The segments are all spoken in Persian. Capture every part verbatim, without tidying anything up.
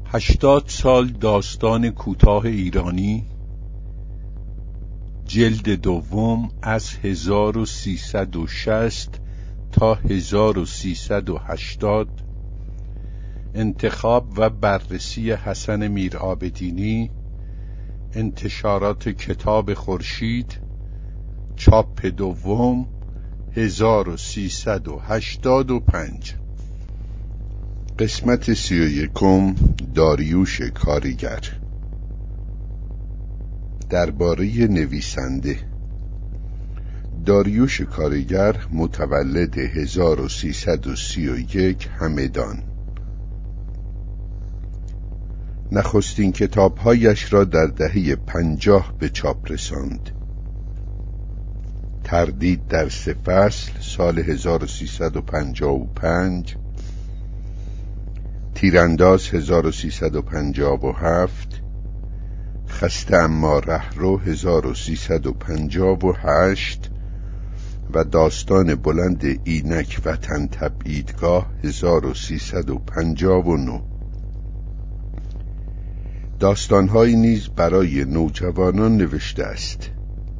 هشتاد سال داستان کوتاه ایرانی، جلد دوم، از هزار و سیصد و شصت تا هزار و سیصد و هشتاد. انتخاب و بررسی حسن میرعابدینی. انتشارات کتاب خورشید، چاپ دوم، هزار و سیصد و هشتاد و پنج. قسمت سی و یکم. داریوش کاریگر. درباره نویسنده. داریوش کاریگر متولد هزار و سیصد و سی و یک همدان. نخستین کتابهایش را در دهه پنجاه به چاپ رساند. تردید در سه فصل سال هزار و سیصد و پنجاه و پنج، تیرانداز هزار و سیصد و پنجاه و هفت، خسته اما رهرو هزار و سیصد و پنجاه و هشت و داستان بلند اینک وطن تبعیدگاه هزار و سیصد و پنجاه و نه. داستانهایی نیز برای نوجوانان نوشته است.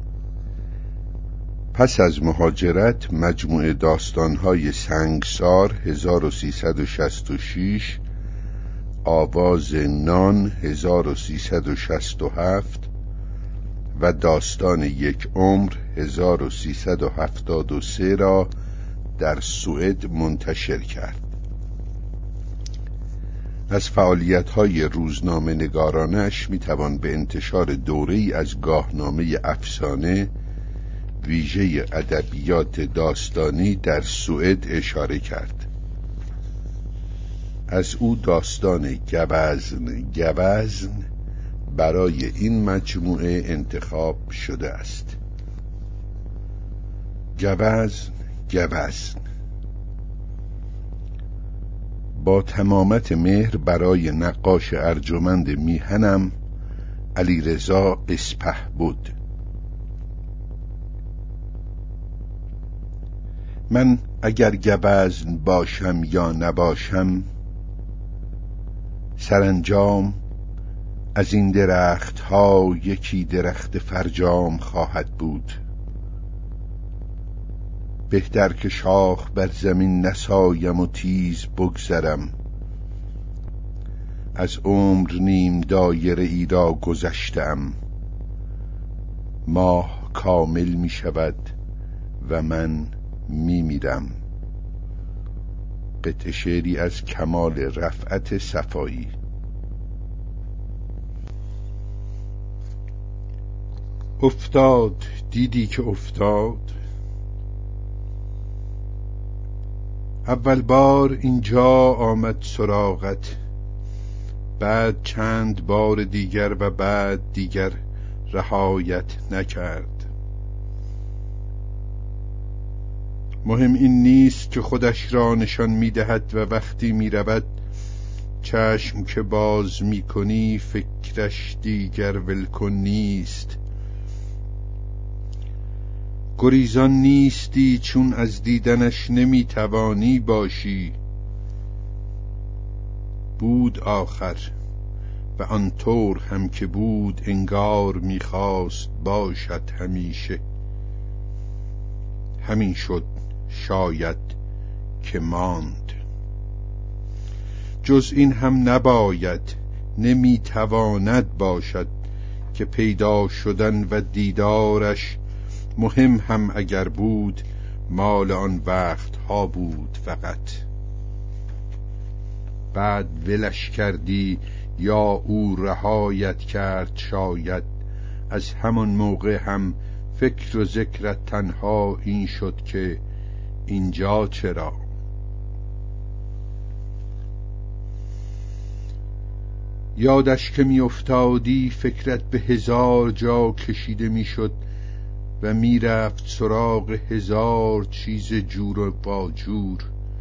پس از مهاجرت مجموعه داستانهای سنگسار هزار و سیصد و شصت و شش، آواز نان هزار و سیصد و شصت و هفت و داستان یک عمر هزار و سیصد و هفتاد و سه را در سوئد منتشر کرد. از فعالیت‌های روزنامه نگارانش میتوان به انتشار دوره‌ای از گاهنامه افسانه ویژه ادبیات داستانی در سوئد اشاره کرد. از او داستان گوزن گوزن برای این مجموعه انتخاب شده است. گوزن گوزن. با تمامت مهر برای نقاش ارجمند میهنم علیرضا اسپهبد. من اگر گوزن باشم یا نباشم، سرانجام از این درخت ها یکی درخت فرجام خواهد بود. بهتر که شاخ بر زمین نسایم و تیز بگذرم. از عمر نیم دایره ای را گذشتم. ماه کامل می شود و من می میرم. قطعه شعری از کمال رفعت صفایی. افتاد دیدی که افتاد. اول بار اینجا آمد سراغت، بعد چند بار دیگر و بعد دیگر رهایت نکرد. مهم این نیست که خودش را نشان می‌دهد و وقتی می‌رود چشم که باز می‌کنی فکرش دیگر ولکن نیست. گریزان نیستی چون از دیدنش نمی‌توانی باشی. بود آخر و آنطور هم که بود انگار می‌خواست باشد همیشه. همین شد شاید که ماند. جز این هم نباید، نمیتواند باشد که پیدا شدن و دیدارش مهم هم اگر بود مال آن وقت ها بود فقط. بعد ولش کردی یا او رهایت کرد شاید. از همان موقع هم فکر و ذکرت تنها این شد که اینجا چرا؟ یادش که می افتادی فکرت به هزار جا کشیده می شد و می رفت سراغ هزار چیز جور و باجور،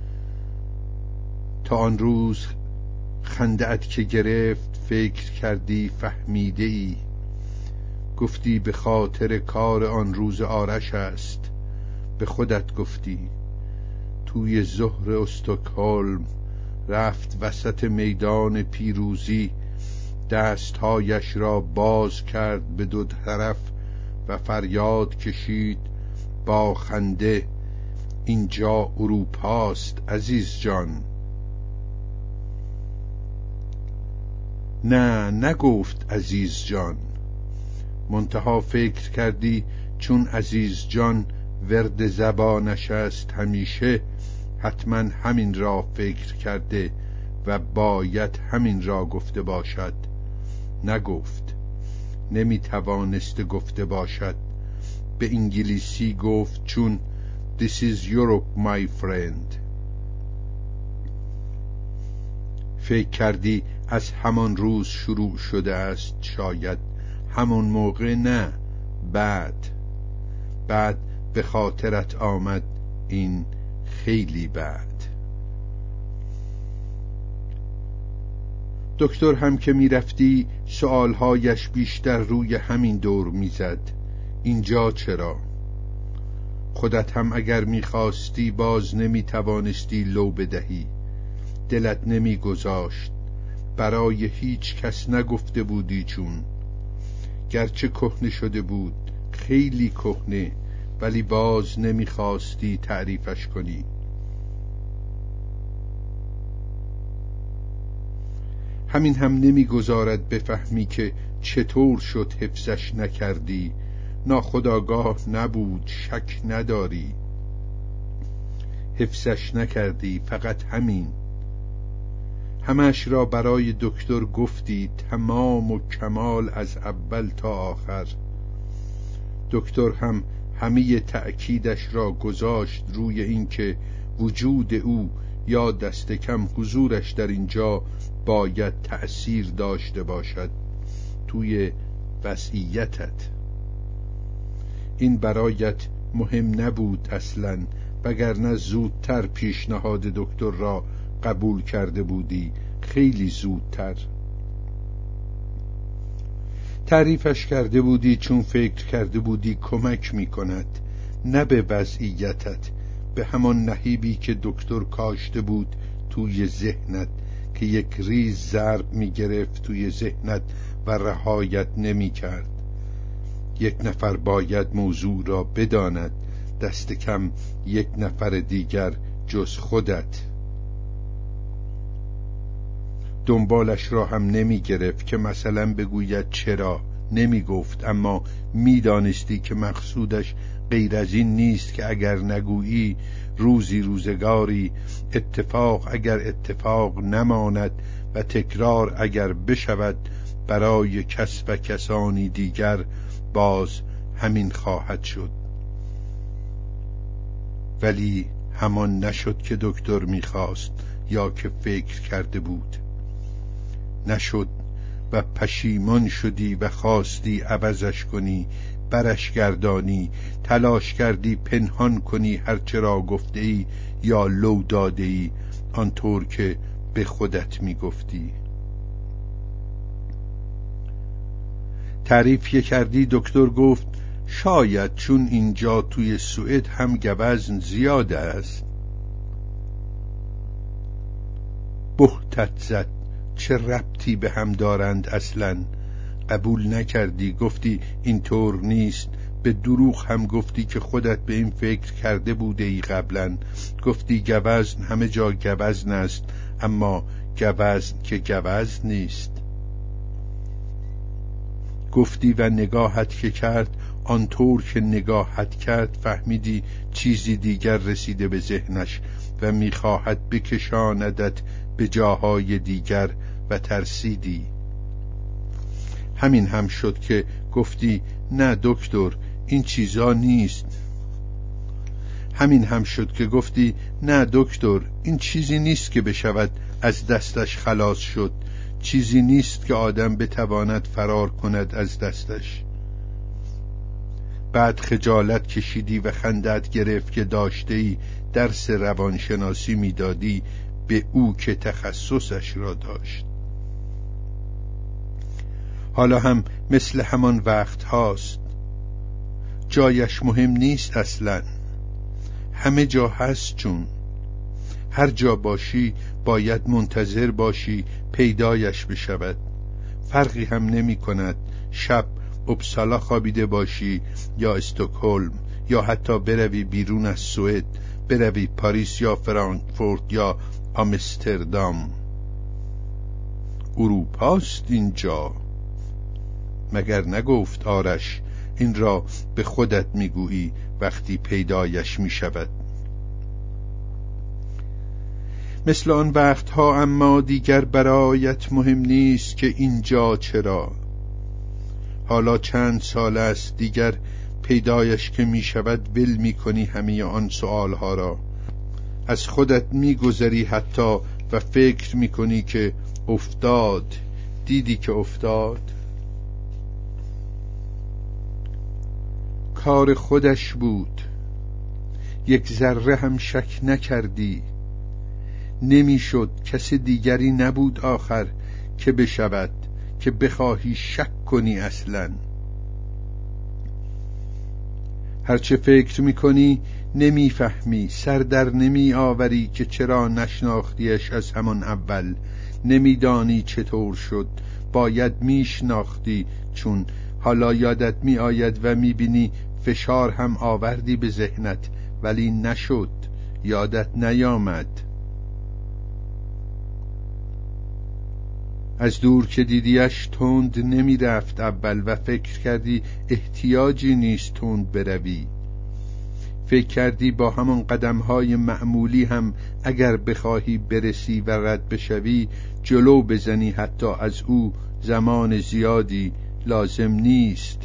تا آن روز خنده‌ات که گرفت فکر کردی فهمیده ای. گفتی به خاطر کار آن روز آرش است. به خودت گفتی. توی ظهر استکهلم رفت وسط میدان پیروزی، دستهایش را باز کرد به دو طرف و فریاد کشید با خنده اینجا اروپاست عزیز جان. نه نگفت عزیز جان، منتها فکر کردی چون عزیز جان ورد زبانش است همیشه، حتما همین را فکر کرده و باید همین را گفته باشد. نگفت، نمی توانست گفته باشد. به انگلیسی گفت چون This is Europe my friend. فکر کردی از همان روز شروع شده است، شاید همون موقع، نه بعد بعد به خاطرت آمد این خیلی بعد. دکتر هم که می رفتی سؤالهایش بیشتر روی همین دور می زد. اینجا چرا؟ خودت هم اگر می خواستی باز نمی توانستی لو بدهی. دلت نمی گذاشت، برای هیچ کس نگفته بودی، چون گرچه کهنه شده بود، خیلی کهنه، ولی باز نمی خواستی تعریفش کنی. همین هم نمی گذارد بفهمی که چطور شد حفظش نکردی. ناخودآگاه نبود، شک نداری. حفظش نکردی، فقط همین. همش را برای دکتر گفتی، تمام و کمال از اول تا آخر. دکتر هم همه تأکیدش را گذاشت روی این که وجود او یا دست کم حضورش در اینجا باید تأثیر داشته باشد توی وضعیتت. این برایت مهم نبود اصلاً، وگرنه زودتر پیشنهاد دکتر را قبول کرده بودی، خیلی زودتر. تعریفش کرده بودی چون فکر کرده بودی کمک می کند، نه به وضعیتت، به همان نهیبی که دکتر کاشته بود توی ذهنت که یک ریز ضرب می گرفت توی ذهنت و رهایت نمی کرد. یک نفر باید موضوع را بداند، دست کم یک نفر دیگر جز خودت. دنبالش را هم نمی گرفت که مثلا بگوید چرا. نمی گفت، اما می دانستی که مقصودش غیر از این نیست که اگر نگویی روزی روزگاری اتفاق اگر اتفاق نماند و تکرار اگر بشود برای کس و کسانی دیگر باز همین خواهد شد. ولی همان نشد که دکتر میخواست یا که فکر کرده بود. نشد و پشیمان شدی و خواستی عوضش کنی، برش گردانی، تلاش کردی پنهان کنی هرچه را گفته ای یا لو داده ای، آنطور که به خودت میگفتی. تعریف که کردی دکتر گفت شاید چون اینجا توی سوئد هم گوزن زیاد است. بهتت زد، چه ربطی به هم دارند اصلا. قبول نکردی، گفتی اینطور نیست. به دروغ هم گفتی که خودت به این فکر کرده بوده ای قبلا. گفتی گوزن همه جا گوزن است، اما گوزن که گوزن نیست. گفتی و نگاهت که کرد، آنطور که نگاهت کرد فهمیدی چیزی دیگر رسیده به ذهنش و میخواهد بکشاندت به جاهای دیگر و ترسیدی. همین هم شد که گفتی نه دکتر این چیزا نیست. همین هم شد که گفتی نه دکتر این چیزی نیست که بشود از دستش خلاص شد، چیزی نیست که آدم بتواند فرار کند از دستش. بعد خجالت کشیدی و خندت گرفت که داشته‌ای درس روانشناسی میدادی به او که تخصصش را داشت. حالا هم مثل همان وقت هاست، جایش مهم نیست اصلا، همه جا هست. چون هر جا باشی باید منتظر باشی پیدایش بشود. فرقی هم نمی کند شب اپسالا خوابیده باشی یا استکهلم، یا حتی بروی بیرون از سوئد، بروی پاریس یا فرانکفورت یا آمستردام. اروپاست اینجا. مگر نگفت آرش این را به خودت میگویی وقتی پیدایش میشود؟ مثل آن وقتها اما دیگر برایت مهم نیست که اینجا چرا. حالا چند سال است دیگر پیدایش که می شود ول می کنی همه آن سؤالها را، از خودت می گذری حتی و فکر می کنی که افتاد. دیدی که افتاد؟ کار خودش بود، یک ذره هم شک نکردی. نمیشد، کس دیگری نبود آخر که بشود که بخواهی شک کنی. اصلا هرچه فکر میکنی نمیفهمی، سر در نمی آوری که چرا نشناختیش از همان اول. نمیدانی چطور شد، باید میشناختی، چون حالا یادت می آید و میبینی فشار هم آوردی به ذهنت ولی نشد، یادت نیامد. از دور که دیدیش تند نمی رفت اول و فکر کردی احتیاجی نیست تند بروی. فکر کردی با همان قدمهای معمولی هم اگر بخواهی برسی و رد بشوی جلو بزنی، حتی از او زمان زیادی لازم نیست.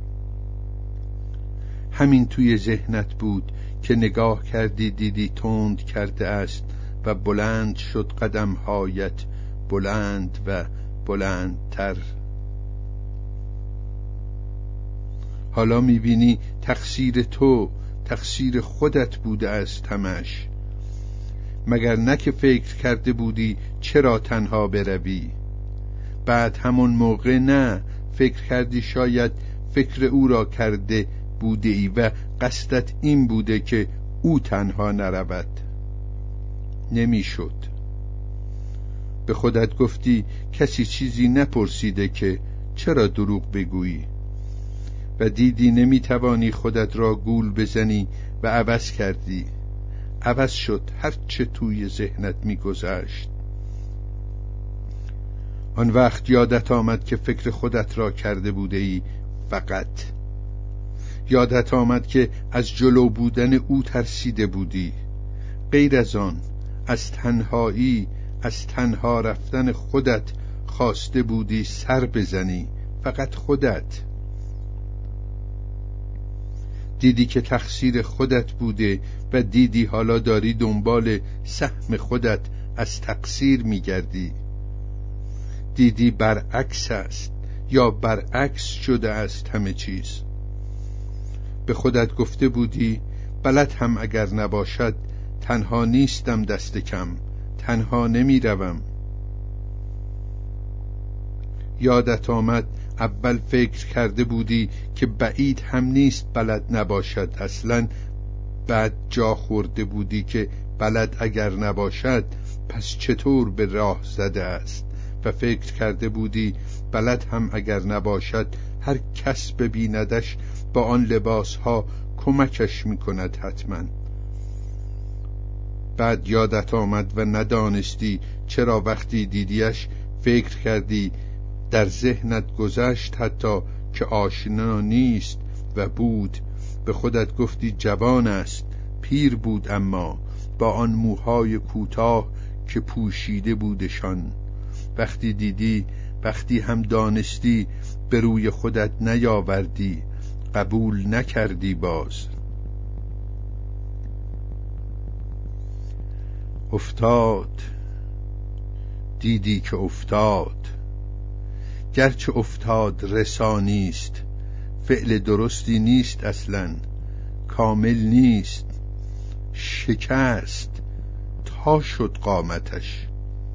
همین توی ذهنت بود که نگاه کردی دیدی تند کرده است و بلند شد قدمهایت، بلند و بلندتر. حالا میبینی تقصیر تو، تقصیر خودت بوده است همش. مگر نه که فکر کرده بودی چرا تنها بروی؟ بعد همون موقع نه فکر کردی شاید فکر او را کرده بوده ای و قصدت این بوده که او تنها نرود. نمیشد. به خودت گفتی کسی چیزی نپرسیده که چرا دروغ بگویی، و دیدی نمیتوانی خودت را گول بزنی و عوض کردی. عوض شد هر چه توی ذهنت میگذشت. آن وقت یادت آمد که فکر خودت را کرده بوده ای. فقط یادت آمد که از جلو بودن او ترسیده بودی. غیر از آن، از تنهایی، از تنها رفتن خودت خواسته بودی سر بزنی. فقط خودت. دیدی که تقصیر خودت بوده و دیدی حالا داری دنبال سهم خودت از تقصیر میگردی. دیدی برعکس است، یا برعکس شده است همه چیز. به خودت گفته بودی بلد هم اگر نباشد تنها نیستم، دست کم تنها نمی روم. یادت آمد اول فکر کرده بودی که بعید هم نیست بلد نباشد اصلا. بعد جا خورده بودی که بلد اگر نباشد پس چطور به راه زده است، و فکر کرده بودی بلد هم اگر نباشد هر کس ببیندش با آن لباس ها کمکش میکند حتما. بعد یادت آمد و ندانستی چرا وقتی دیدیش فکر کردی در ذهنت گذشت حتی که آشنا نیست و بود. به خودت گفتی جوان است، پیر بود، اما با آن موهای کوتاه که پوشیده بودشان. وقتی دیدی، وقتی هم دانستی، به روی خودت نیاوردی، قبول نکردی. باز افتاد. دیدی که افتاد. گرچه افتاد رسانیست، فعل درستی نیست اصلا، کامل نیست. شکست، تا شد قامتش.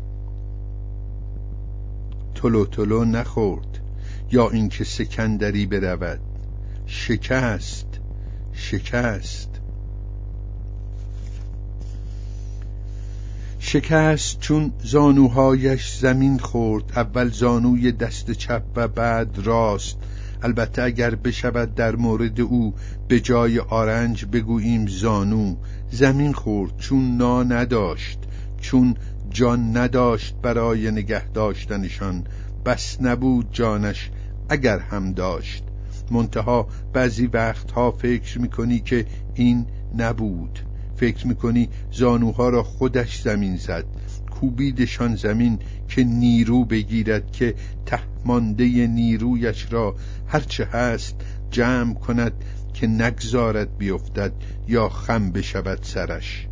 تلو تلو نخورد، یا اینکه سکندری برود. شکست، شکست. شکست چون زانوهایش زمین خورد، اول زانوی دست چپ و بعد راست. البته اگر بشود در مورد او به جای آرنج بگوییم زانو. زمین خورد چون نا نداشت، چون جان نداشت برای نگه داشتنشان. بس نبود جانش اگر هم داشت. منتها بعضی وقتها فکر میکنی که این نبود. فکر میکنی زانوها را خودش زمین زد، کوبیدشان زمین که نیرو بگیرد، که تهمانده نیرویش را هرچه هست جمع کند که نگذارد بیفتد یا خم بشود سرش.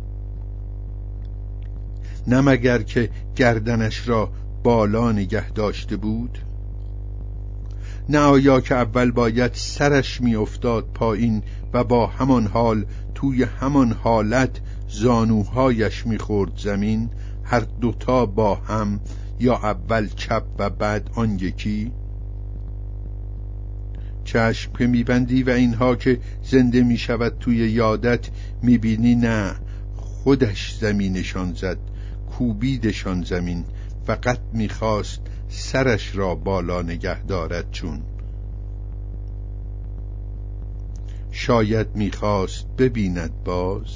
نه مگر که گردنش را بالا نگه داشته بود؟ نه آیا که اول باید سرش می افتاد پایین و با همان حال توی همان حالت زانوهایش می خورد زمین، هر دوتا با هم، یا اول چپ و بعد آن یکی؟ چشم که می بندی و اینها که زنده می شود توی یادت، می بینی نه، خودش زمینشان زد، کوبیدشان زمین. فقط می خواست سرش را بالا نگه دارد، چون شاید میخواست ببیند باز.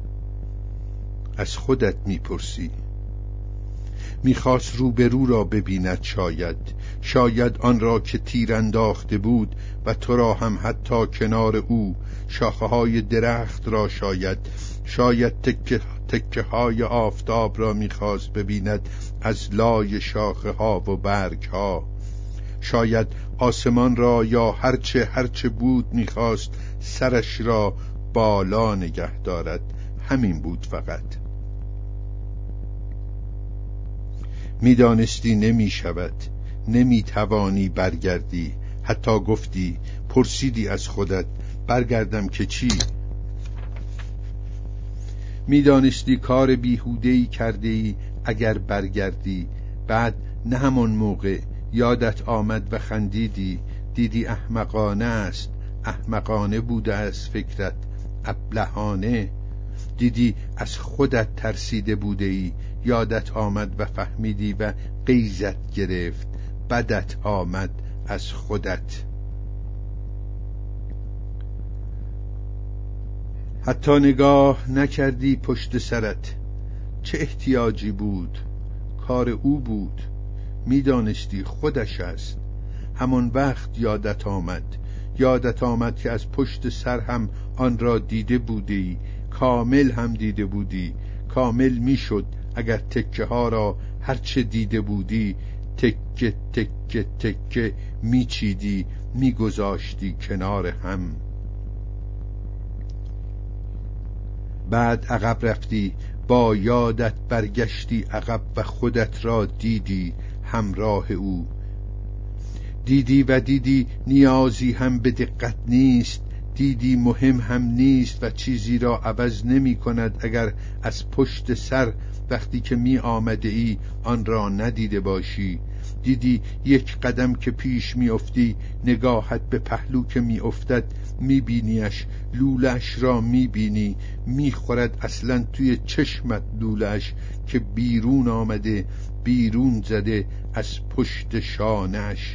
از خودت میپرسی. میخواست روبرو را ببیند، شاید شاید آن را که تیر انداخته بود و تو را هم حتی کنار او. شاخه های درخت را شاید شاید تکه تکه های آفتاب را میخواست ببیند از لای شاخه ها و برگ ها. شاید آسمان را، یا هرچه هرچه بود میخواست سرش را بالا نگه دارد. همین بود فقط. میدانستی نمیشود، نمیتوانی برگردی. حتی گفتی، پرسیدی از خودت، برگردم که چی؟ میدانستی کار بیهوده‌ای کرده‌ای اگر برگردی. بعد نه همان موقع یادت آمد و خندیدی. دیدی احمقانه است، احمقانه بوده از فکرت، ابلهانه. دیدی از خودت ترسیده بوده‌ای، یادت آمد و فهمیدی و غیظت گرفت، بدت آمد از خودت. حتی نگاه نکردی پشت سرت. چه احتیاجی بود؟ کار او بود. میدانستی خودش است. همان وقت یادت آمد یادت آمد که از پشت سر هم آن را دیده بودی، کامل هم دیده بودی. کامل میشد اگر تکه ها را هرچه دیده بودی تکه تکه تکه میچیدی، میگذاشتی کنار هم. بعد عقب رفتی، با یادت برگشتی عقب و خودت را دیدی همراه او. دیدی و دیدی نیازی هم به دقت نیست. دیدی مهم هم نیست و چیزی را عوض نمی کند اگر از پشت سر وقتی که می آمده ای آن را ندیده باشی. دیدی یک قدم که پیش می افتی، نگاهت به پهلو که می افتد می بینیش، لولش را می بینی، می خورد اصلا توی چشمت لولش که بیرون آمده، بیرون زده از پشت شانش.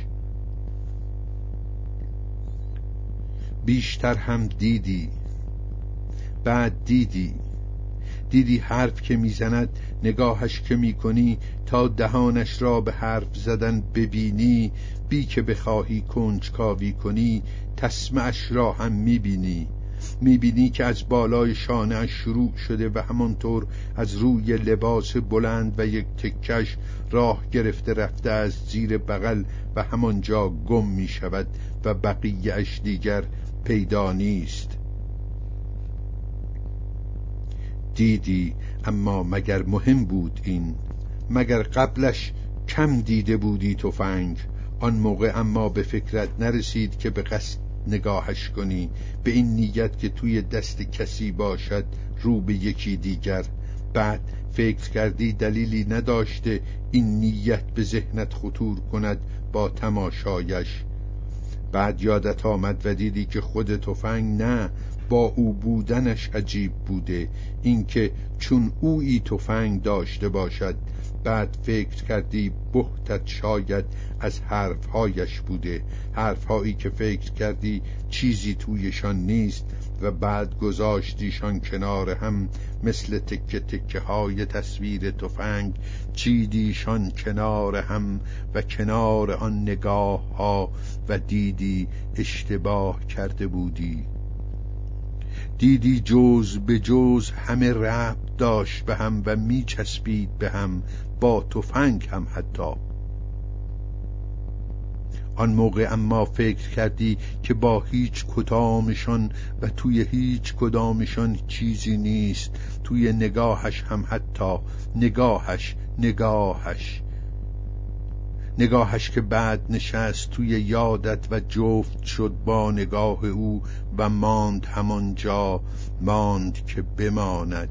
بیشتر هم دیدی. بعد دیدی دیدی حرف که میزند، نگاهش که میکنی تا دهانش را به حرف زدن ببینی، بی که بخواهی کنجکاوی کنی، تسمعش را هم میبینی. میبینی که از بالای شانه‌اش شروع شده و همانطور از روی لباس بلند و یک تکش راه گرفته رفته از زیر بغل و همانجا گم میشود و بقیه اش دیگر پیدا نیست. دیدی، اما مگر مهم بود این؟ مگر قبلش کم دیده بودی تفنگ؟ آن موقع اما به فکرت نرسید که به قصد نگاهش کنی، به این نیت که توی دست کسی باشد رو به یکی دیگر. بعد فکر کردی دلیلی نداشته این نیت به ذهنت خطور کند با تماشایش. بعد یادت آمد و دیدی که خود تفنگ نه، با او بودنش عجیب بوده، اینکه چون اویی تفنگ داشته باشد. بعد فکر کردی بهتت شاید از حرفهایش بوده، حرفهایی که فکر کردی چیزی تویشان نیست و بعد گذاشتیشان کنار هم مثل تکه تکه های تصویر تفنگ، چیدیشان کنار هم و کنار آن نگاه ها و دیدی اشتباه کرده بودی. دیدی جز به جز همه ربط داشت به هم و می چسبید به هم، با تفنگ هم حتی. آن موقع اما فکر کردی که با هیچ کدامشان و توی هیچ کدامشان چیزی نیست، توی نگاهش هم حتی، نگاهش نگاهش نگاهش که بعد نشست توی یادت و جفت شد با نگاه او و ماند همانجا، ماند که بماند.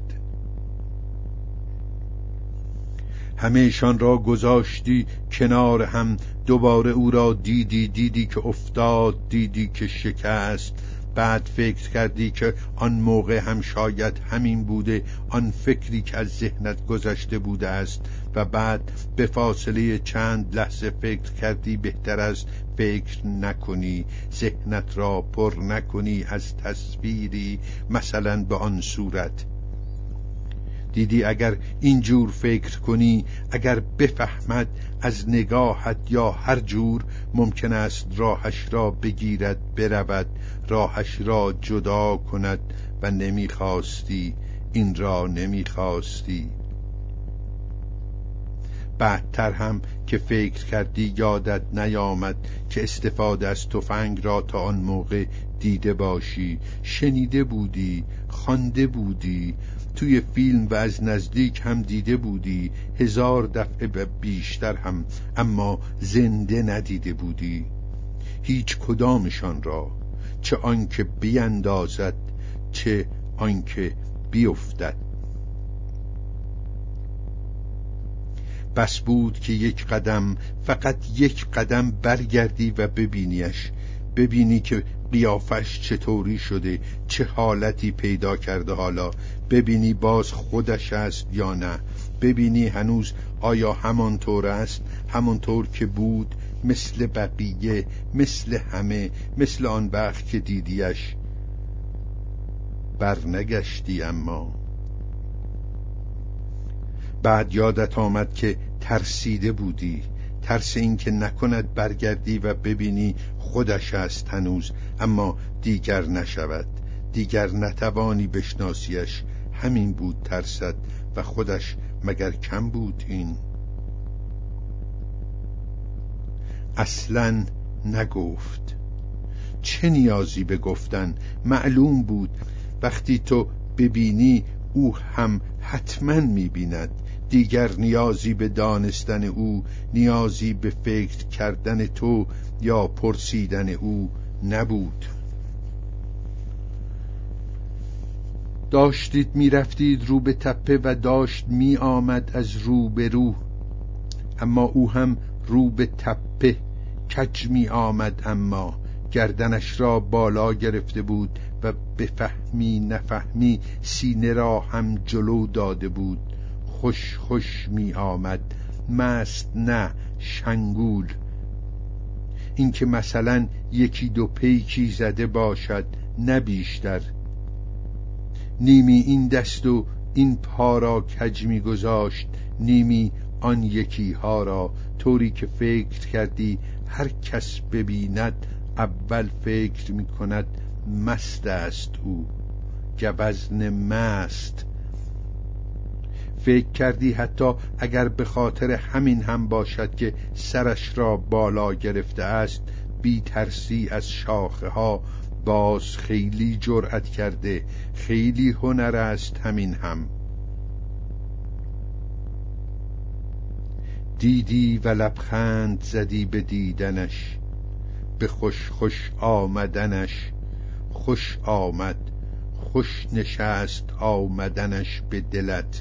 همیشان را گذاشتی کنار هم، دوباره او را دیدی، دیدی که افتاد، دیدی که شکست. بعد فکر کردی که آن موقع هم شاید همین بوده، آن فکری که از ذهنت گذشته بوده است. و بعد به فاصله چند لحظه فکر کردی بهتر است فکر نکنی، ذهنت را پر نکنی از تصویری مثلا به آن صورت. دیدی اگر اینجور فکر کنی، اگر بفهمد از نگاهت یا هر جور، ممکن است راهش را بگیرد برود، راهش را جدا کند و نمیخواستی، این را نمیخواستی. بعدتر هم که فکر کردی یادت نیامد که استفاده از تفنگ را تا آن موقع دیده باشی، شنیده بودی، خوانده بودی، توی فیلم و از نزدیک هم دیده بودی، هزار دفعه و بیشتر هم، اما زنده ندیده بودی هیچ کدامشان را، چه آنکه بیندازد چه آنکه بیفتد. بس بود که یک قدم، فقط یک قدم برگردی و ببینیش، ببینی که قیافش چطوری شده، چه حالتی پیدا کرده حالا، ببینی باز خودش است یا نه، ببینی هنوز آیا همانطور است، همانطور که بود، مثل بقیه، مثل همه، مثل آن وقت که دیدیش. برنگشتی اما بعد یادت آمد که ترسیده بودی، ترس این که نکند برگردی و ببینی خودش است هنوز، اما دیگر نشود، دیگر نتوانی بشناسیش. همین بود ترست و خودش مگر کم بود این؟ اصلاً نگفت. چه نیازی به گفتن؟ معلوم بود وقتی تو ببینی او هم حتما میبیند. دیگر نیازی به دانستن او، نیازی به فکر کردن تو یا پرسیدن او نبود. داشتید میرفتید رو به تپه و داشت می آمد از رو به رو، اما او هم رو به تپه کج می آمد، اما گردنش را بالا گرفته بود و بفهمی نفهمی سینه را هم جلو داده بود. خوش خوش می آمد، مست نه، شنگول. این که مثلا یکی دو پیکی زده باشد، نه بیشتر. نیمی این دست و این پا را کج می گذاشت، نیمی آن یکی ها را، طوری که فکر کردی هر کس ببیند اول فکر می کند مست است او، گوزن مست. فکر کردی حتی اگر به خاطر همین هم باشد که سرش را بالا گرفته است، بی ترسی از شاخه ها، باز خیلی جرأت کرده، خیلی هنر است همین هم. دیدی و لبخند زدی به دیدنش، به خوش خوش آمدنش. خوش آمد، خوش نشست آمدنش به دلت.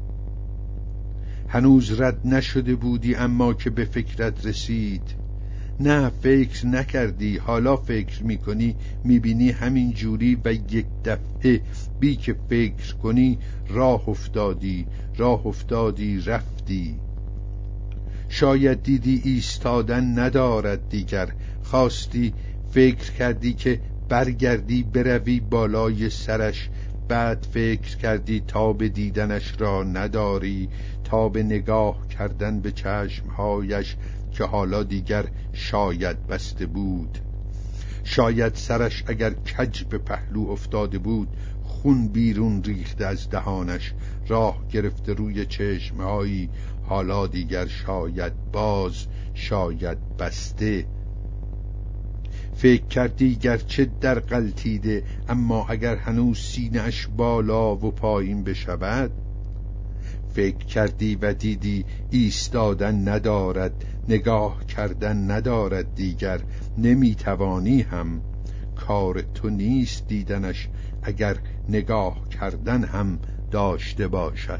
هنوز رد نشده بودی اما که به فکرت رسید، نه فکر نکردی، حالا فکر میکنی، میبینی همین جوری و یک دفعه بی که فکر کنی راه افتادی، راه افتادی رفتی. شاید دیدی ایستادن ندارد دیگر، خواستی فکر کردی که برگردی بروی بالای سرش، بعد فکر کردی تا به دیدنش را نداری، تا به نگاه کردن به چشمهایش که حالا دیگر شاید بسته بود. شاید سرش اگر کج به پهلو افتاده بود، خون بیرون ریخته از دهانش، راه گرفته روی چشمهایی، حالا دیگر شاید باز، شاید بسته. فکر کردی گرچه در غلطیده، اما اگر هنوز سینه‌اش بالا و پایین بشود. فکر کردی و دیدی ایستادن ندارد، نگاه کردن ندارد دیگر، نمیتوانی هم، کار تو نیست دیدنش اگر نگاه کردن هم داشته باشد.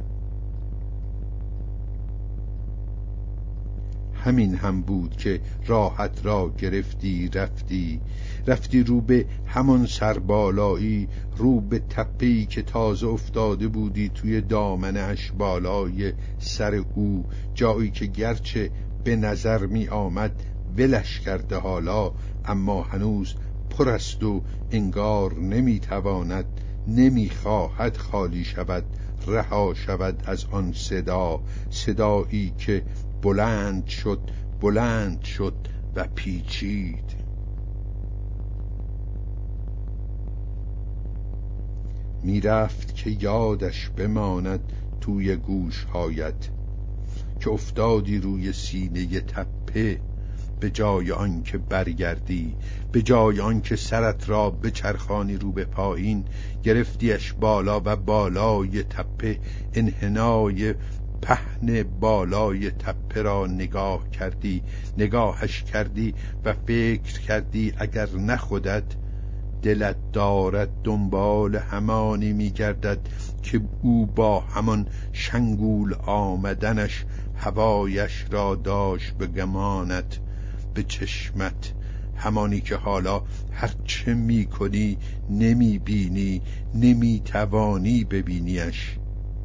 همین هم بود که راحت را گرفتی رفتی، رفتی رو به همان سربالایی، رو به تپه‌ای که تازه افتاده بودی توی دامنش بالای سر او، جایی که گرچه به نظر می آمد ولش کرده حالا، اما هنوز پر است و انگار نمی تواند، نمی خواهد خالی شود، رها شود از آن صدا، صدایی که بلند شد، بلند شد و پیچید. می رفت که یادش بماند توی گوشهایت که افتادی روی سینه تپه، به جای آن که برگردی، به جای آن که سرت را بچرخانی رو به پایین، گرفتیش بالا و بالای تپه، انحنای پهن بالای تپه را نگاه کردی، نگاهش کردی و فکر کردی اگر نه خودت، دلت دارد دنبال همانی میگردد که او با همان شنگول آمدنش هوایش را داشت به گمانت، به چشمت، همانی که حالا هرچه میکنی نمیبینی، نمیتوانی ببینیش.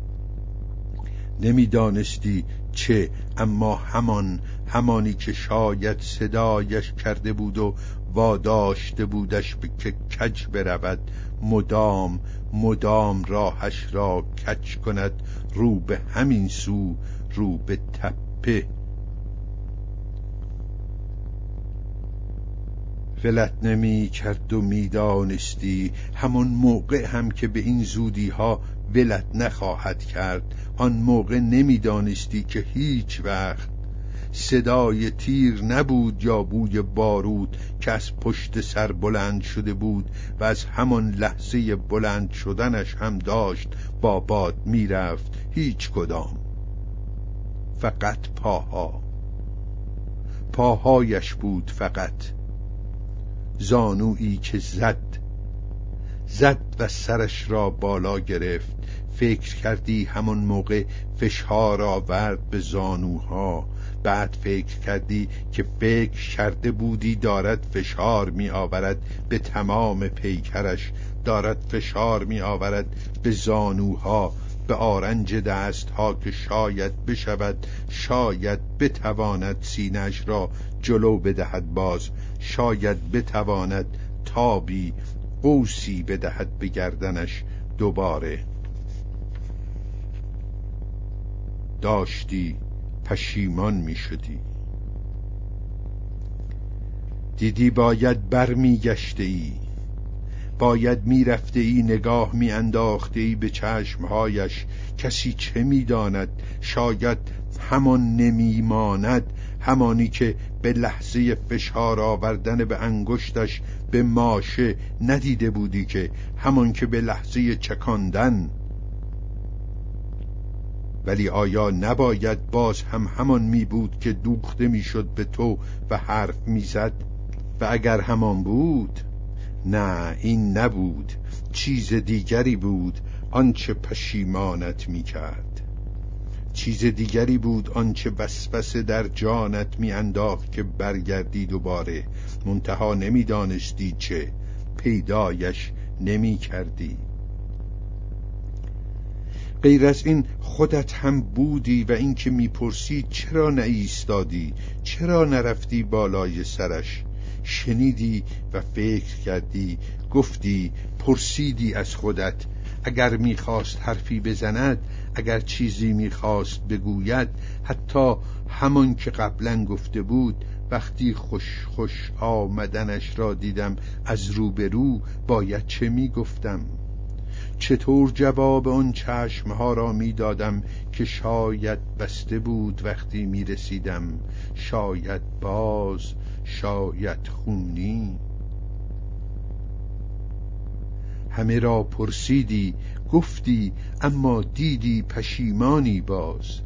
نمیدانستی چه، اما همان، همانی که شاید صدایش کرده بود و واداشته بودش به که کج برود، مدام مدام راهش را کج کند رو به همین سو، رو به تپه. ولت نمی کرد و میدانستی همون موقع هم که به این زودی ها ولت نخواهد کرد، آن موقع نمیدانستی که هیچ وقت صدای تیر نبود یا بوی بارود که از پشت سر بلند شده بود و از همان لحظه بلند شدنش هم داشت با باد میرفت، هیچ کدام، فقط پاها، پاهایش بود فقط، زانویی که زد زد و سرش را بالا گرفت. فکر کردی همون موقع فشار آورد به زانوها، بعد فکر کردی که فکر کرده بودی دارد فشار می آورد به تمام پیکرش، دارد فشار می آورد به زانوها، به آرنج دستها که شاید بشود، شاید بتواند سینه‌اش را جلو بدهد باز، شاید بتواند تابی، قوسی بدهد به گردنش دوباره. داشتی پشیمان می شدی، دیدی باید بر می گشته ای، باید می رفته ای، نگاه می انداخته ای به چشمهایش. کسی چه می داند، شاید همان نمی ماند، همانی که به لحظه فشار آوردن به انگشتش به ماشه ندیده بودی، که همان که به لحظه چکاندن. ولی آیا نباید باز هم همان می بود که دوخته می شد به تو و حرف می زد؟ و اگر همان بود، نه این نبود، چیز دیگری بود آنچه پشیمانت می کرد، چیز دیگری بود آنچه وسوسه در جانت می انداخت که برگردی دوباره، منتها نمی دانستی چه، پیدایش نمی کردی. غیر از این خودت هم بودی و این که می پرسی چرا نایستادی، چرا نرفتی بالای سرش، شنیدی و فکر کردی، گفتی، پرسیدی از خودت. اگر میخواست حرفی بزند، اگر چیزی میخواست بگوید، حتی همان که قبلا گفته بود، وقتی خوش خوش آمدنش را دیدم از روبرو، باید چه میگفتم؟ چطور جواب آن چشمها را میدادم که شاید بسته بود وقتی میرسیدم، شاید باز، شاید خونی؟ همه را پرسیدی، گفتی، اما دیدی پشیمانی باز.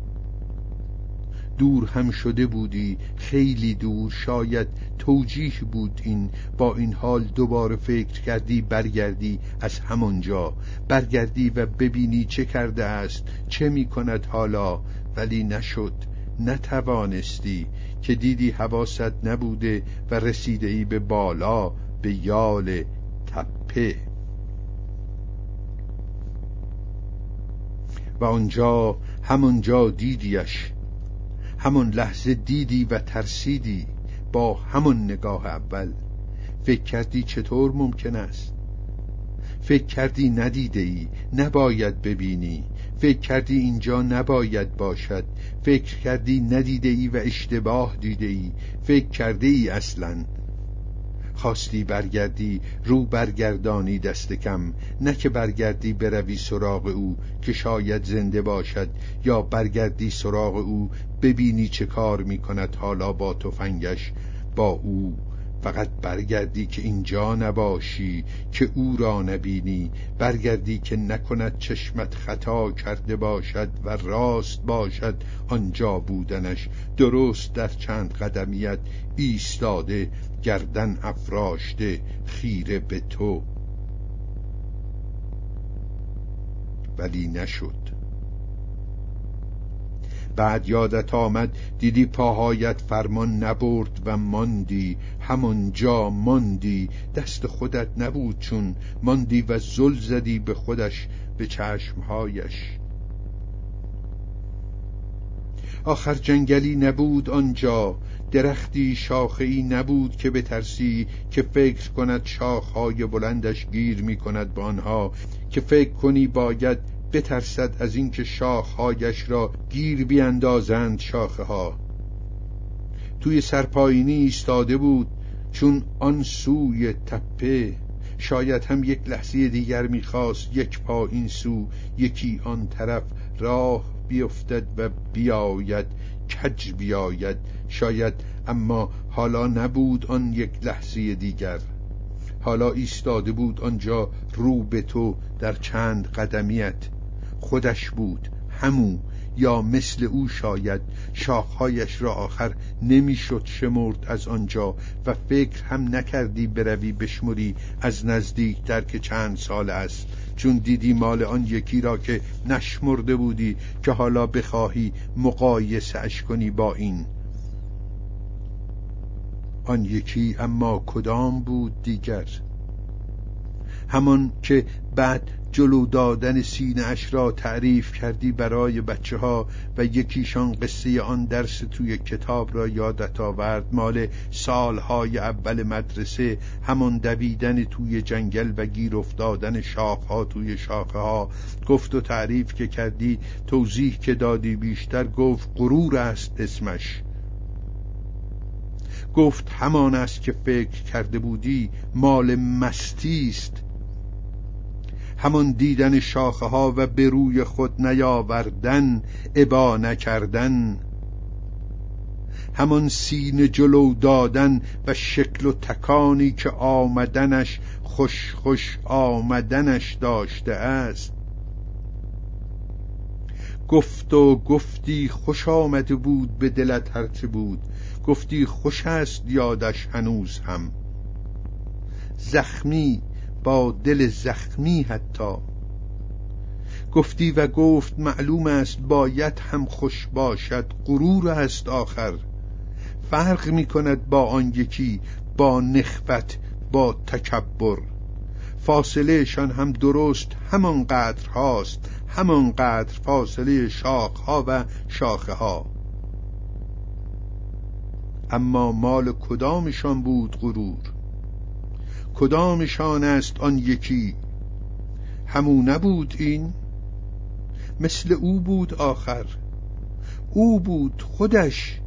دور هم شده بودی، خیلی دور، شاید توجیه بود این. با این حال دوباره فکر کردی برگردی از همانجا، برگردی و ببینی چه کرده است، چه می کند حالا. ولی نشد، نتوانستی، که دیدی حواست نبوده و رسیده ای به بالا، به یال تپه. و آنجا، همانجا دیدیش، همان لحظه دیدی و ترسیدی. با همان نگاه اول فکر کردی چطور ممکن است، فکر کردی ندیده ای، نباید ببینی، فکر کردی اینجا نباید باشد، فکر کردی ندیده ای و اشتباه دیده ای، فکر کرده ای اصلا. خواستی برگردی، رو برگردانی دست کم، نه که برگردی بروی سراغ او که شاید زنده باشد، یا برگردی سراغ او ببینی چه کار می کند حالا با تفنگش، با او. فقط برگردی که اینجا نباشی، که او را نبینی، برگردی که نکند چشمت خطا کرده باشد و راست باشد آنجا بودنش، درست در چند قدمیت ایستاده، گردن افراشته، خیره به تو. ولی نشد. بعد یادت آمد، دیدی پاهایت فرمان نبرد و ماندی، همانجا ماندی، دست خودت نبود چون ماندی و زل زدی به خودش، به چشمهایش. آخر جنگلی نبود آنجا، درختی شاخه‌ای نبود که بترسی، که فکر کند شاخهای بلندش گیر می کند با آنها، که فکر کنی باید بترسد از اینکه شاخهایش را گیر بیندازند شاخه ها. توی سرپایینی ایستاده بود، چون آن سوی تپه. شاید هم یک لحظه دیگر میخواست یک پا این سو، یکی آن طرف راه بیفتد و بیاید، کج بیاید. شاید، اما حالا نبود آن یک لحظه دیگر. حالا ایستاده بود آنجا، رو به تو، در چند قدمیت. خودش بود، همو، یا مثل او شاید. شاخهایش را آخر نمیشد شمرد از آنجا، و فکر هم نکردی بروی بشمری از نزدیک در که چند سال است، چون دیدی مال آن یکی را که نشمرده بودی، که حالا بخواهی مقایسه اش کنی با این. آن یکی اما کدام بود دیگر؟ همان که بعد جلو دادن سینه اش را تعریف کردی برای بچه ها و یکیشان قصه آن درس توی کتاب را یادت آورد، مال سالهای اول مدرسه، همان دویدن توی جنگل و گیر افتادن شاخها توی شاخه ها. گفت و تعریف که کردی، توضیح که دادی بیشتر، گفت غرور است اسمش. گفت همان است که فکر کرده بودی مال مستی است. همان دیدن شاخه ها و به روی خود نیاوردن، ابا نکردن. همان سینه جلو دادن و شکل و تکانی که آمدنش خوش خوش آمدنش داشته است. گفت و گفتی خوش آمده بود به دلت هرچه بود، گفتی خوش است یادش هنوز هم. زخمی با دل زخمی حتی. گفتی و گفت معلوم است باید هم خوش باشد، غرور است آخر. فرق می کند با آن یکی، با نخوت، با تکبر. فاصله شان هم درست همان قدر هاست، همان قدر فاصله شاخ ها و شاخه ها. اما مال کدامشان بود غرور؟ کدامشان است آن یکی؟ همو نبود این؟ مثل او بود آخر، او بود خودش.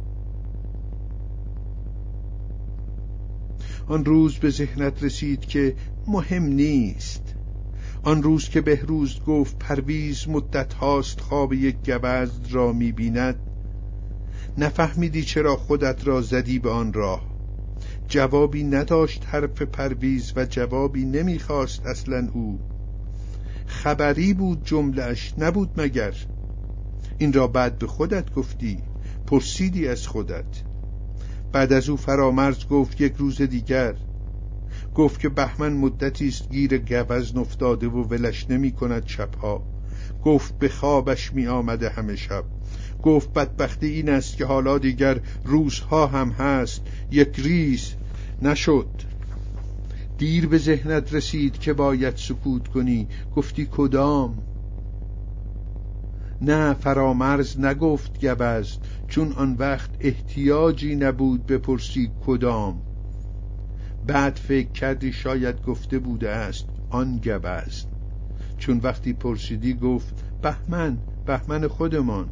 آن روز به ذهنت رسید که مهم نیست. آن روز که بهروز گفت پرویز مدت هاست خواب یک گوزن را می‌بیند، نفهمیدی چرا خودت را زدی به آن راه. جوابی نداشت حرف پرویز و جوابی نمیخواست اصلا او. خبری بود جمله‌اش، نبود مگر؟ این را بعد به خودت گفتی، پرسیدی از خودت. بعد از او فرامرز گفت یک روز دیگر، گفت که بهمن مدتی است گیر گوزن افتاده و ولش نمی کند شبها. گفت به خوابش می آمده همه شب. گفت بدبختی این است که حالا دیگر روزها هم هست، یک ریز نشد. دیر به ذهنت رسید که باید سکوت کنی، گفتی کدام؟ نه، فرامرز نگفت گوزن، چون آن وقت احتیاجی نبود بپرسی کدام. بعد فکر کردی شاید گفته بوده است آن گوزن، چون وقتی پرسیدی گفت بهمن، بهمن خودمان.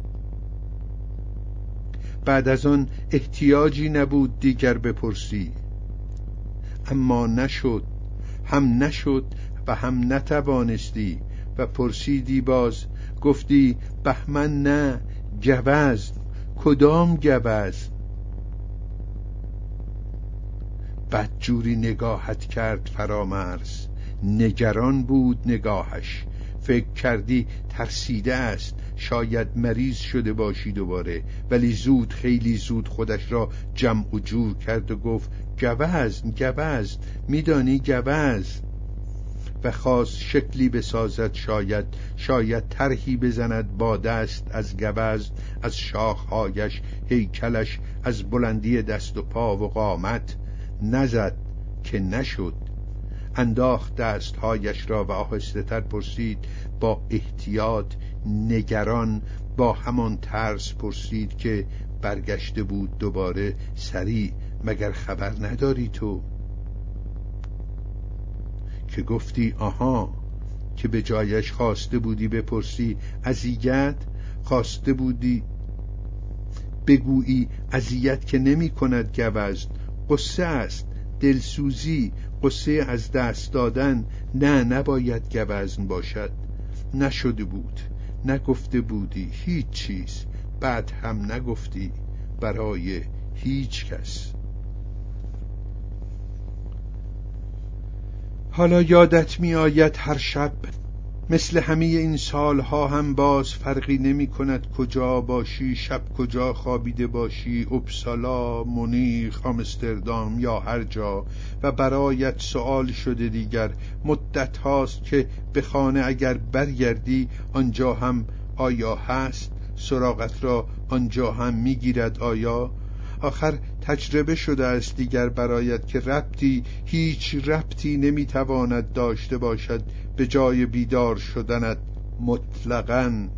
بعد از آن احتیاجی نبود دیگر بپرسی. اما نشد، هم نشد و هم نتوانستی و پرسیدی باز. گفتی بهمن نه، گوزن. کدام گوزن؟ بدجوری نگاهت کرد فرامرز، نگران بود نگاهش. فکر کردی ترسیده است، شاید مریض شده باشی دوباره، ولی زود، خیلی زود خودش را جمع و جور کرد و گفت گوزن، گوزن، میدانی گوزن. و خواست شکلی بسازد، شاید شاید طرحی بزند با دست از گوزن، از شاخهایش، هیکلش، از بلندی دست و پا و قامت. نزد که نشد. انداخت دستهایش را و آهسته تر پرسید، با احتیاط، نگران، با همان ترس پرسید که برگشته بود دوباره سریع، مگر خبر نداری تو؟ که گفتی آها، که به جایش خواسته بودی بپرسی اذیت، خواسته بودی بگویی اذیت که نمی کند گوزن، قصه است، دلسوزی، قصه از دست دادن. نه، نباید گوزن باشد. نشده بود، نگفته بودی هیچ چیز، بعد هم نگفتی برای هیچ کس. حالا یادت می آید هر شب، مثل همه این سالها هم باز فرقی نمی کند کجا باشی، شب کجا خوابیده باشی، اپسالا، مونیخ، آمستردام یا هر جا، و برایت سؤال شده دیگر مدت هاست که به خانه اگر برگردی آنجا هم آیا هست، سراغت را آنجا هم میگیرد آیا؟ آخر تجربه شده است دیگر برایت که ربطی، هیچ ربطی نمیتواند داشته باشد به جای بیدار شدنت مطلقاً.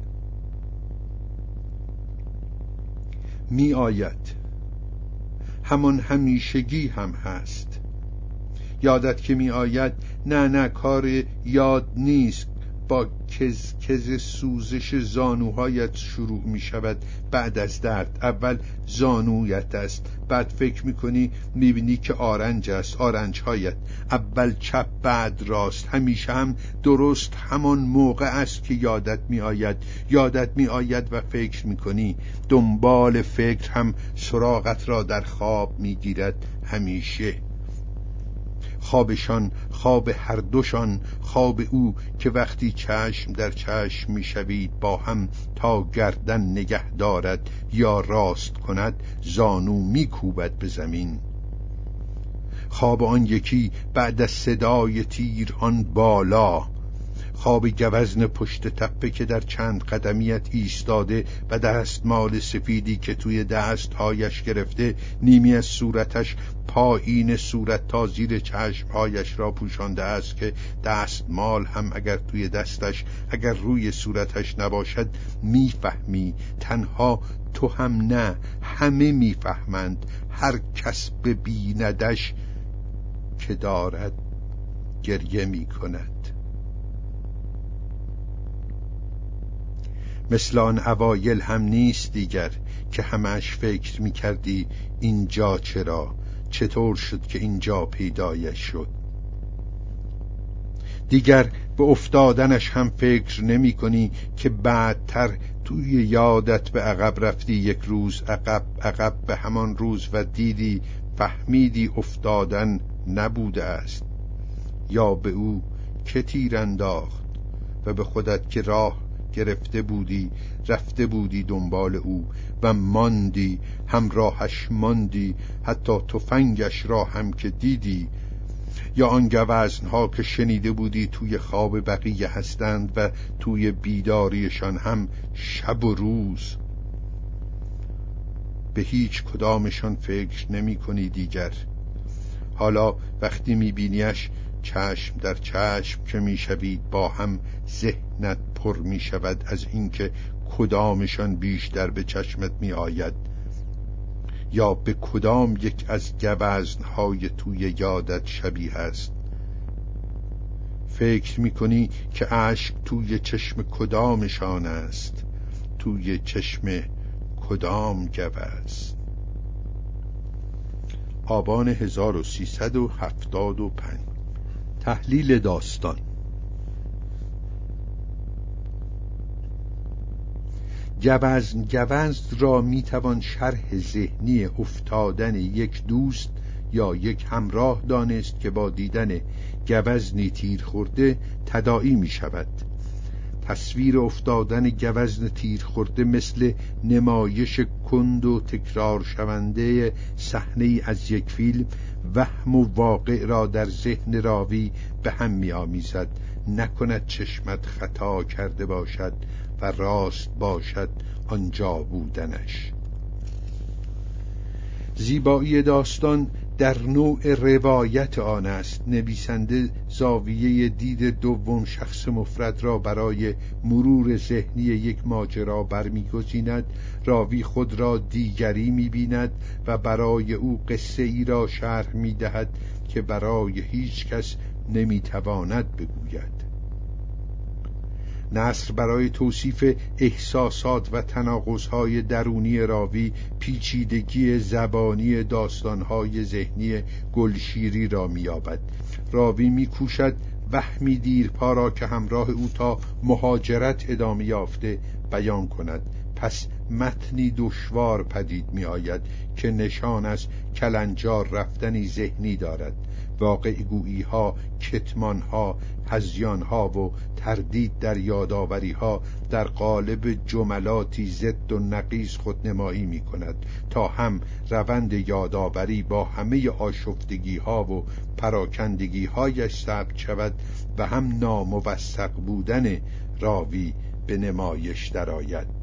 می آید، همان همیشگی هم هست. یادت که می آید، نه نه کار یاد نیست، با کز کز سوزش زانوهایت شروع می شود بعد از درد. اول زانویت است، بعد فکر می کنی می بینی که آرنج است، آرنج هایت، اول چپ بعد راست، همیشه هم درست همان موقع است که یادت می آید. یادت می آید و فکر می کنی. دنبال فکر هم سراغت را در خواب می گیرد همیشه. خوابشان، خواب هر دوشان، خواب او که وقتی چشم در چشم میشوید با هم تا گردن نگه دارد یا راست کند زانو میکوبد به زمین. خواب آن یکی بعد از صدای تیر آن بالا، خواب گوزن پشت تپه که در چند قدمیت ایستاده و دستمال سفیدی که توی دستهایش گرفته، نیمی از صورتش پایین صورت تا زیر چشمهایش را پوشانده است که دستمال هم اگر توی دستش، اگر روی صورتش نباشد میفهمی. تنها تو هم نه، همه میفهمند. هر کس ببیندش که دارد گریه می کند. مثل آن اوایل هم نیست دیگر که همش فکر می کردی اینجا چرا، چطور شد که اینجا پیدایش شد. دیگر به افتادنش هم فکر نمی کنی که بعدتر توی یادت به عقب رفتی، یک روز عقب عقب به همان روز و دیدی، فهمیدی افتادن نبوده است. یا به او که تیر انداخت و به خودت که راه گرفته بودی، رفته بودی دنبال او و ماندی، همراهش ماندی، حتی تفنگش را هم که دیدی. یا آن گوزنها که شنیده بودی توی خواب بقیه هستند و توی بیداریشان هم شب و روز. به هیچ کدامشان فکر نمی کنی دیگر. حالا وقتی می بینیش چشم در چشم که می شوید با هم، ذهنت پر می شود از اینکه کدامشان بیشتر به چشمت می آید، یا به کدام یک از گوزنهای توی یادت شبیه است. فکر می کنی که اشک توی چشم کدامشان است، توی چشم کدام گوزن. آبان هزار و سیصد و هفتاد و پنج. تحلیل داستان. گوزن گوزن را میتوان شرح ذهنی افتادن یک دوست یا یک همراه دانست که با دیدن گوزنی تیر خورده تداعی می شود. تصویر افتادن گوزن تیر خورده مثل نمایش کند و تکرار شونده صحنه‌ای از یک فیلم، وهم و واقع را در ذهن راوی به هم می آمیزد. نکند چشمت خطا کرده باشد و راست باشد آنجا بودنش. زیبایی داستان در نوع روایت آن است. نویسنده زاویه دید دوم شخص مفرد را برای مرور ذهنی یک ماجرا برمی‌گزیند. راوی خود را دیگری می‌بیند و برای او قصه ای را شرح می‌دهد که برای هیچ کس نمی‌تواند بگوید. نثر برای توصیف احساسات و تناقض‌های درونی راوی پیچیدگی زبانی داستان‌های ذهنی گلشیری را می‌یابد. راوی می‌کوشد وهمی دیرپا را که همراه او تا مهاجرت ادامه یافته بیان کند. پس متنی دشوار پدید می‌آید که نشان از کلنجار رفتنی ذهنی دارد. واقع‌گویی ها، کتمان ها، هذیان ها و تردید در یاداوری ها در قالب جملاتی ضد و نقیض خودنمایی می کند تا هم روند یاداوری با همه آشفتگی ها و پراکندگی هایش ثبت شود و هم ناموثق بودن راوی به نمایش درآید.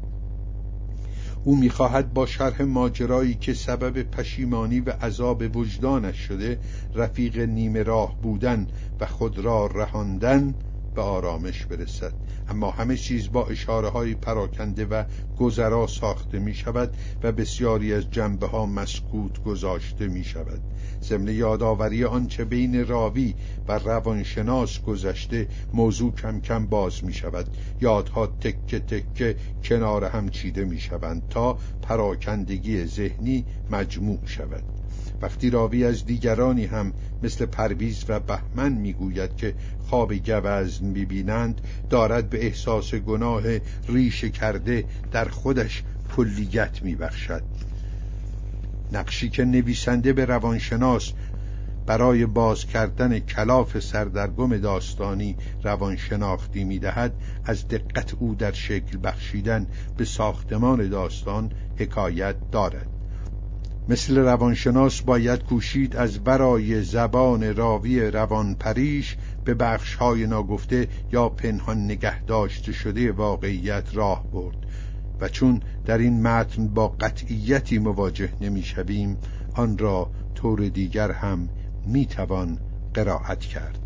او می‌خواهد با شرح ماجرایی که سبب پشیمانی و عذاب وجدانش شده، رفیق نیمه راه بودن و خود را رهاندن، به آرامش برسد. اما همه چیز با اشاره‌های پراکنده و گذرا ساخته می‌شود و بسیاری از جنبه‌ها مسکوت گذاشته می‌شود. ضمن یادآوری آنچه بین راوی و روانشناس گذشته، موضوع کم کم باز می‌شود. یادها تکه تکه کنار هم چیده می‌شوند تا پراکندگی ذهنی مجموع شود. وقتی راوی از دیگرانی هم مثل پرویز و بهمن میگوید که خواب گوزن می‌بینند، دارد به احساس گناه ریشه کرده در خودش کلیت می‌بخشد. نقشی که نویسنده به روانشناس برای باز کردن کلاف سردرگم داستانی روانشناختی می‌دهد، از دقت او در شکل بخشیدن به ساختمان داستان حکایت دارد. مثل روانشناس باید کوشید از ورای زبان راوی روان پریش به بخش‌های ناگفته یا پنهان نگه داشته شده واقعیت راه برد و چون در این متن با قطعیتی مواجه نمی‌شویم، آن را طور دیگر هم میتوان قرائت کرد.